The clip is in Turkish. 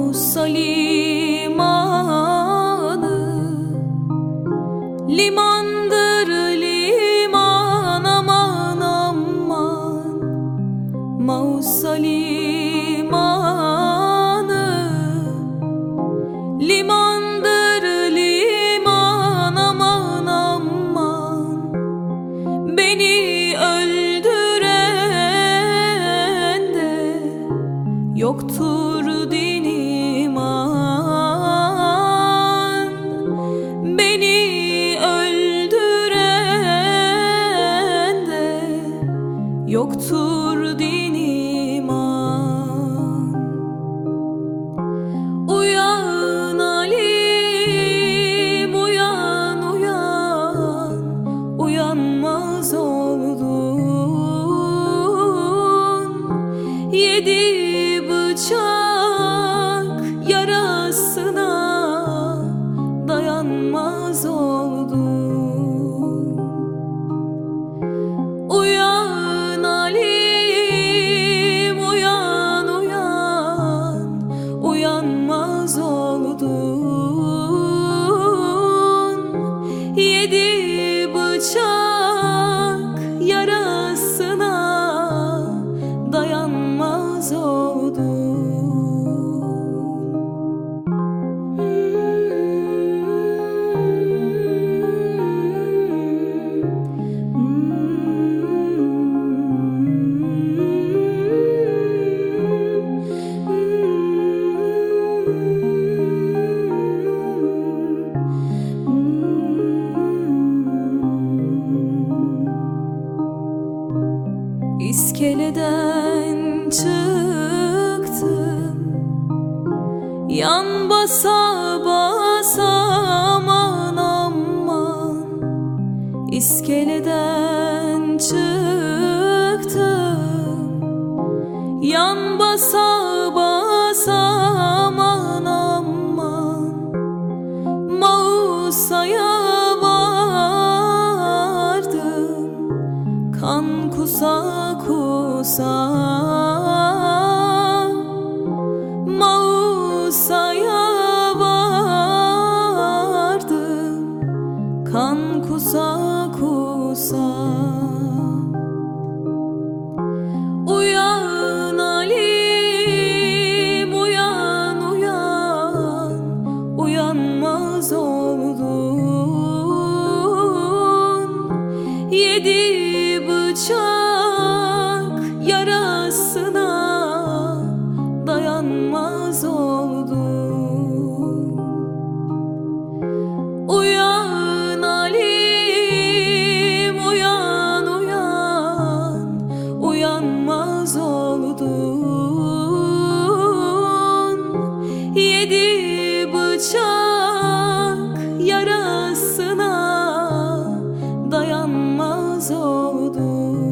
Mausa limanı, limandır liman, aman aman. Mausa limanı, limandır liman, aman aman. Beni öldüren de yoktur din iman. Beni öldüren de yoktur din iman. Uyan Alim, uyan uyan, uyanmaz oldun. Yedi bıçak yarasına dayanmaz oldun. Uyan Alim, uyan uyan, uyanmaz oldun. Yedi bıçak yarasına dayanmaz oldun. İskeleden çıktım, yan basa basa, aman aman. İskeleden çıktım, yan basa basa, aman aman. Mausa'ya vardım, kan kusa kusa. Mausa'ya vardım, kan kusa kusa. Uyan Alim, uyan uyan, uyanmaz oldun. Yedi bıçak yarasına dayanmaz oldun. Uyan Alim, uyan uyan, uyanmaz oldun. Yedi bıçak yarasına dayanmaz oldun.